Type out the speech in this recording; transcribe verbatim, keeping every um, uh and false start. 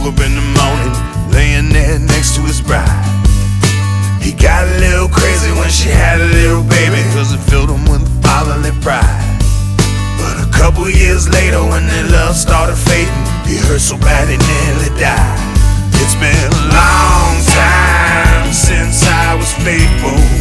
up in the morning, laying there next to his bride. He got a little crazy when she had a little baby, cause it filled him with fatherly pride. But a couple years later, when their love started fading, he hurt so bad he nearly died. It's been a long time since I was faithful,